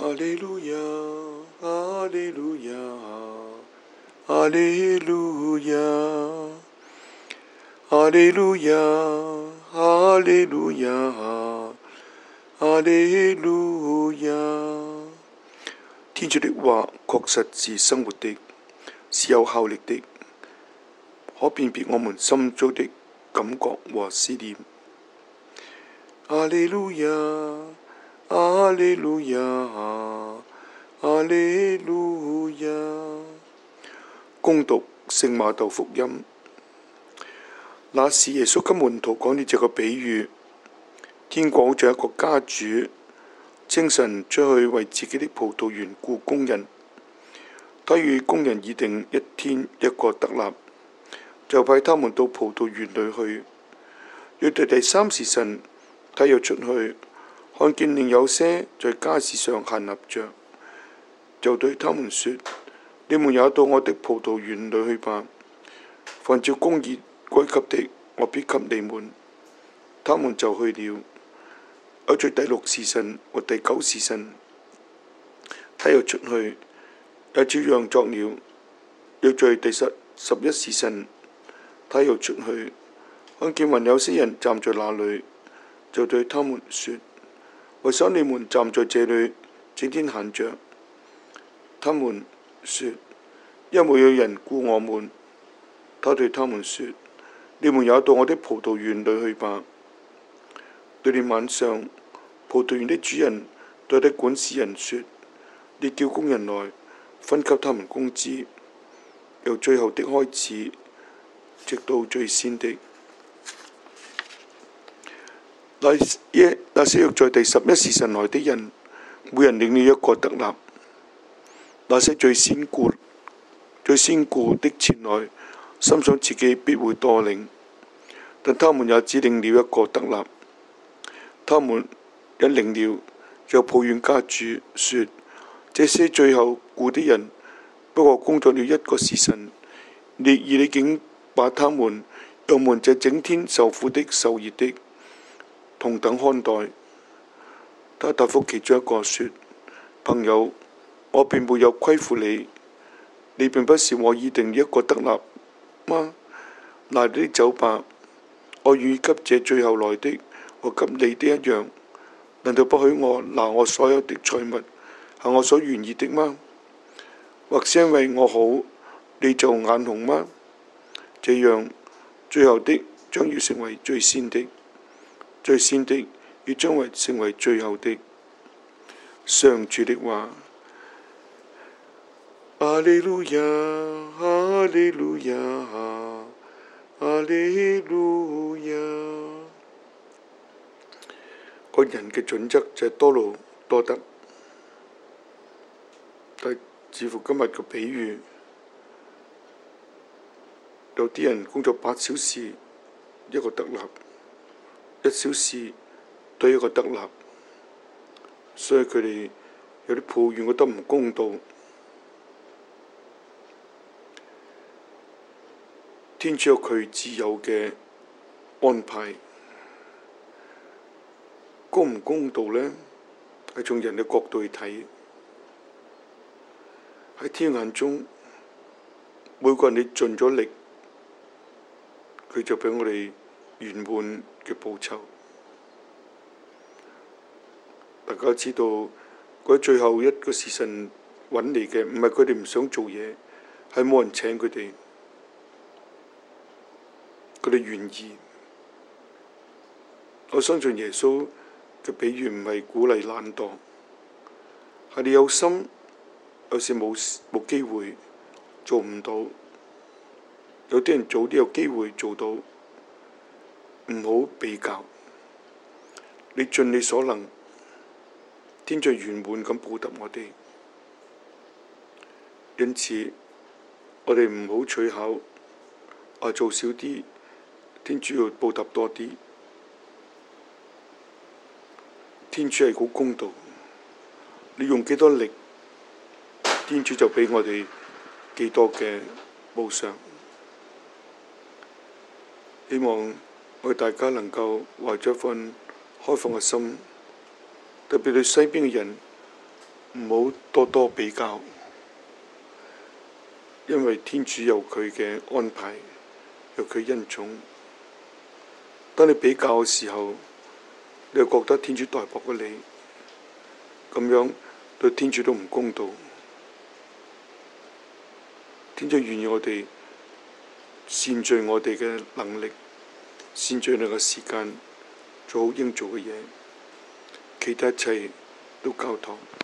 哈利路亞，哈利路亞，哈利路亞，哈利路亞，哈利路亞，哈利路亞。天主的話確實是生活的，是有效力的，可辨別我們心中的感覺和思念。哈利路亞，哈利路亞，哈利路亞。恭讀聖瑪竇福音。那時耶穌跟門徒講了這個比喻：天國好像一個家主，清晨出去為自己的葡萄園僱工人。他與工人議定一天一個德納，就派他們到葡萄園裏去。約到第3時辰，他又出去，看見另有些在家事上閒立着，就對他們說：你們也到我的葡萄園裏去吧，凡照公義該給的，我必給你們。他們就去了。而在第6時辰和第9時辰，他又出去，也照樣作了。又在第11時辰，他又出去，看見還有些人站在那裏，就對他們說：為什麼你們站在這裏，整天閒着？他們說：因為沒有人僱我們。他對他們說：你們也到我的葡萄園裏去吧。到了晚上，葡萄園的主人對他的管事人說：你叫工人來，分給他們工資，由最後的開始，直到最先的。那些約在第11時辰來的人，每人領了一個德納。那些最先僱的前來，心想自己必會多領，但他們也只領了一個德納。他們一領了，就抱怨家主，說：這些最後僱的人，不過工作了1個時辰，你竟把他們與我們這整天受苦的受熱的同等看待。他答覆其中一個說：朋友，我並沒有虧負你，你並不是我議定一個德納嗎？拿你的走吧，我願意給這最後來的和給你的一樣。難道不許我拿我所有的財物行我所願意的嗎？或是因為我好，你就眼紅嗎？這樣，最後的將要成為最先的，最先的亦將會成為最後的。上主的話。哈利路亞，哈利路亞，哈利路亞。個人嘅準則就係多勞多得，但似乎今日嘅比喻，有啲人工作8小時一個德納，1小時對一個德納，所以佢哋有啲抱怨覺得唔公道。天主有佢自有嘅安排，公唔公道呢？係從人嘅角度去睇。喺天眼中，每個人你盡咗力，佢就俾我哋圓滿嘅報酬。大家知道，嗰最後1個時辰揾嚟嘅，唔係佢哋唔想做嘢，係冇人請佢哋。佢哋願意。我相信耶穌嘅比喻唔係鼓勵懶惰，係你有心，有時冇機會做唔到。有啲人早啲有機會做到，唔好比較。你盡你所能，天主圓滿咁報答我哋。因此，我哋唔好取巧，做少啲。天主要報答多啲，天主係好公道，你用幾多力，天主就俾我哋幾多嘅報償。希望我哋大家能夠懷著一份開放嘅心，特別對西邊嘅人， 唔好多多比較，因為天主有佢嘅安排，有佢恩寵。當你比較嘅時候，你又覺得天主待薄過你，咁樣對天主都唔公道。天主願意我哋善盡我哋嘅能力，善盡你嘅時間，做好應做嘅嘢，其他一切都交託。